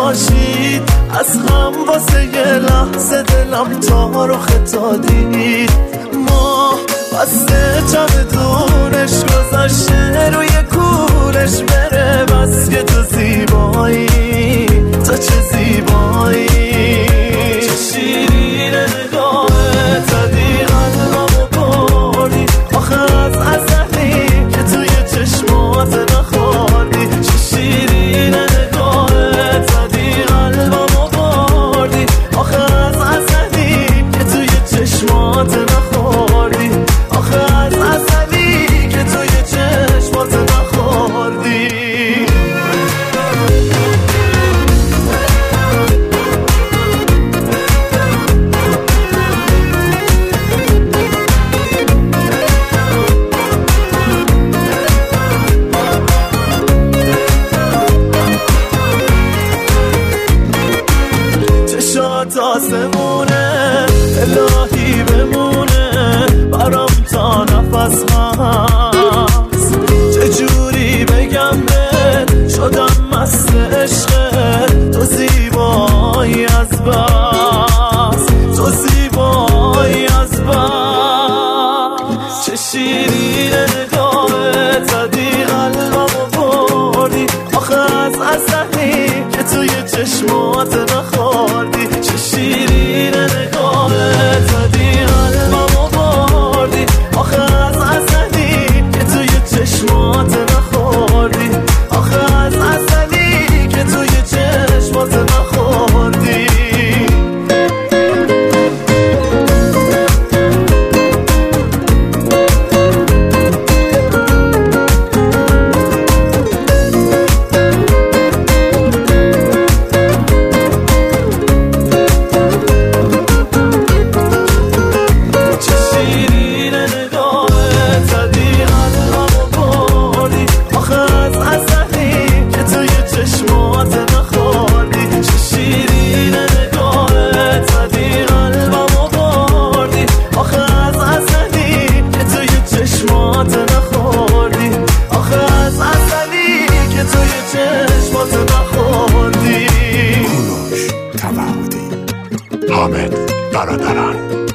باشید، از هم واسه یه لحظه دلم تارو خطادید. ما بسته چمدونش گذاشته روی کولش بره، بس که تو زیبایی، تو چه زیبایی. چه شیرین نگاهت زدی قلبمو بردی، آخه از ازلی که توی چشمات نخوردی. چه شیرین نگاهت زدی قلبمو بردی، آخه از ازلی که توی چشمات نخوردی. آخه از ازلی که توی چشمات نخوردی. چشات آسمونه، الهی بمونه برام تا نفس هست. چجوری بگم بهت شدم مست عشقت، تو زیبایی از بس، تو زیبایی از بس. چه شیرین نگاهت زدی قلبمو بردی، آخه از ازلی که توی چشمات نخوردی. چه شیرین نگاهت زدی قلبمو بردی، آخه از ازلی که توی چشمات نخوردی. آخه از ازلی که توی چشمات نخوردی. کوروش توحیدی، حامد برادران.